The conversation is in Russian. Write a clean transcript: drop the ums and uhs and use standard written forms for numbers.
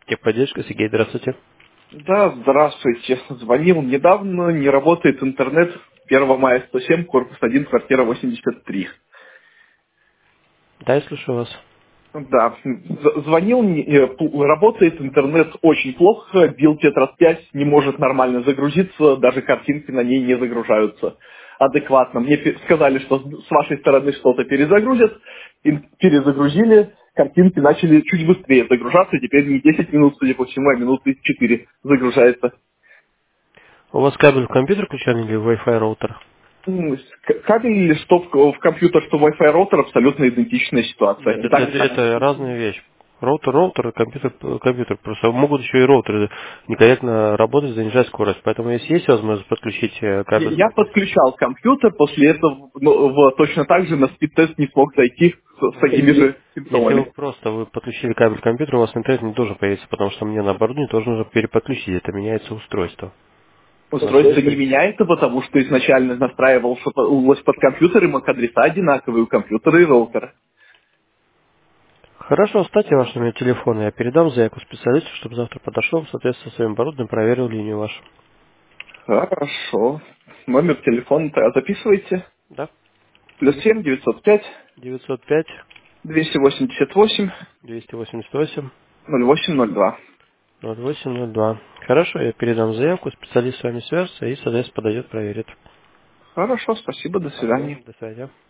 Техподдержка, Сергей, здравствуйте. Да, здравствуйте. Звонил недавно, не работает интернет. 1 мая 107, корпус 1, квартира 83. Да, я слушаю вас. Да, звонил, работает интернет очень плохо, бил Тетрас 5 не может нормально загрузиться, даже картинки на ней не загружаются адекватно. Мне сказали, что с вашей стороны что-то перезагрузят, и перезагрузили, картинки начали чуть быстрее загружаться, теперь не 10 минут, судя по всему, а минуты 4 загружается. У вас кабель в компьютер включен или Wi-Fi роутер? Кабель или что в компьютер, что Wi-Fi роутер абсолютно идентичная ситуация. Нет, И это, так, это, это разная вещь. Роутер, и компьютер. Просто могут еще и роутеры некорректно работать, занижать скорость. Поэтому если есть возможность подключить кабель с я компьютера. подключал компьютер, после этого точно так же на спид-тест не смог зайти с такими же Если симптомами. вы подключили кабель к компьютеру, у вас интернет не должен появиться, потому что мне на оборудовании тоже нужно переподключить. Это меняется устройство. Устройство не меняется, потому что изначально настраивался под компьютер, и MAC-адреса одинаковые у компьютера и роутера. Хорошо, оставьте ваш номер телефона, я передам заявку специалисту, чтобы завтра подошел, соответственно, своим оборудованием проверил линию вашу. Хорошо. Номер телефона записывайте. Да? +7 905 905 288 288 0802. 0802. Хорошо, я передам заявку, специалист с вами свяжется и, соответственно, подойдет, проверит. Хорошо, спасибо, до свидания. До свидания.